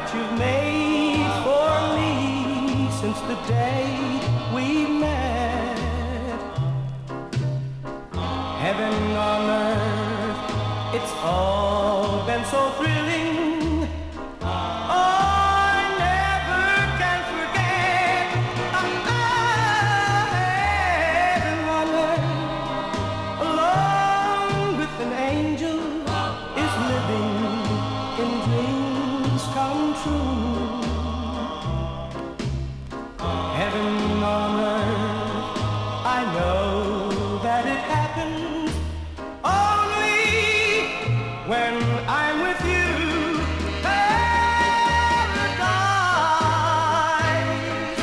you've made for me since the day we met. Heaven on earth, it's all been so thrilling. I never can forget. Heaven on earth, along with an angel, is living in dreams come true. Heaven on earth, I know that it happens only when I'm with you. Paradise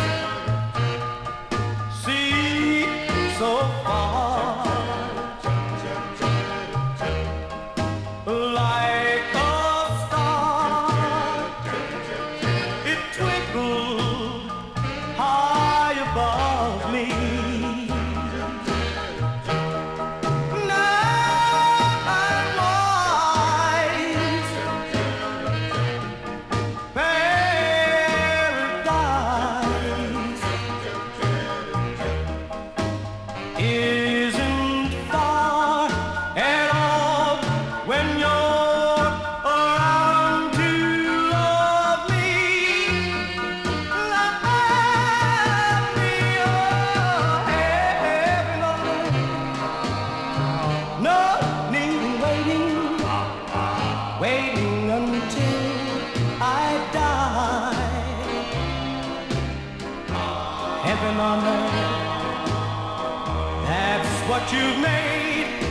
seems so far, like a star. It twinkled high above me. Now I'm wise. Paradise isn't far at all when you're around to love me. Love me, oh, heaven on earth. No need in waiting until I die. Heaven on earth, that's what you've made